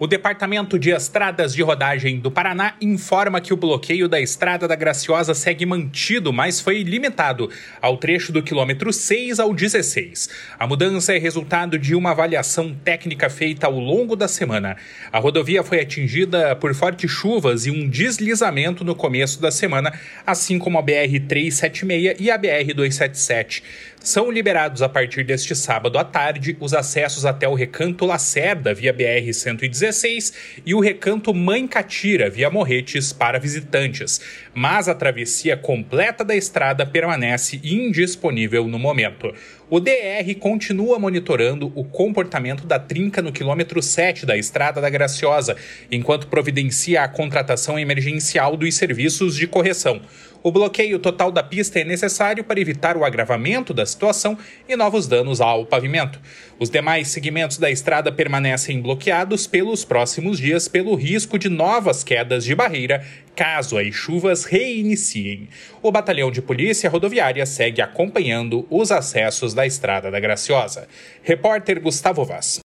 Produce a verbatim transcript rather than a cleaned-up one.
O Departamento de Estradas de Rodagem do Paraná informa que o bloqueio da Estrada da Graciosa segue mantido, mas foi limitado ao trecho do quilômetro seis ao dezesseis. A mudança é resultado de uma avaliação técnica feita ao longo da semana. A rodovia foi atingida por fortes chuvas e um deslizamento no começo da semana, assim como a B R trezentos e setenta e seis e a B R duzentos e setenta e sete. São liberados a partir deste sábado à tarde os acessos até o Recanto Lacerda via B R cento e dezesseis e o Recanto Mãe Catira via Morretes para visitantes, mas a travessia completa da estrada permanece indisponível no momento. O D R continua monitorando o comportamento da trinca no quilômetro sete da Estrada da Graciosa, enquanto providencia a contratação emergencial dos serviços de correção. O bloqueio total da pista é necessário para evitar o agravamento da situação e novos danos ao pavimento. Os demais segmentos da estrada permanecem bloqueados pelos próximos dias pelo risco de novas quedas de barreira, caso as chuvas reiniciem. O Batalhão de Polícia Rodoviária segue acompanhando os acessos da Estrada da Graciosa. Repórter Gustavo Vaz.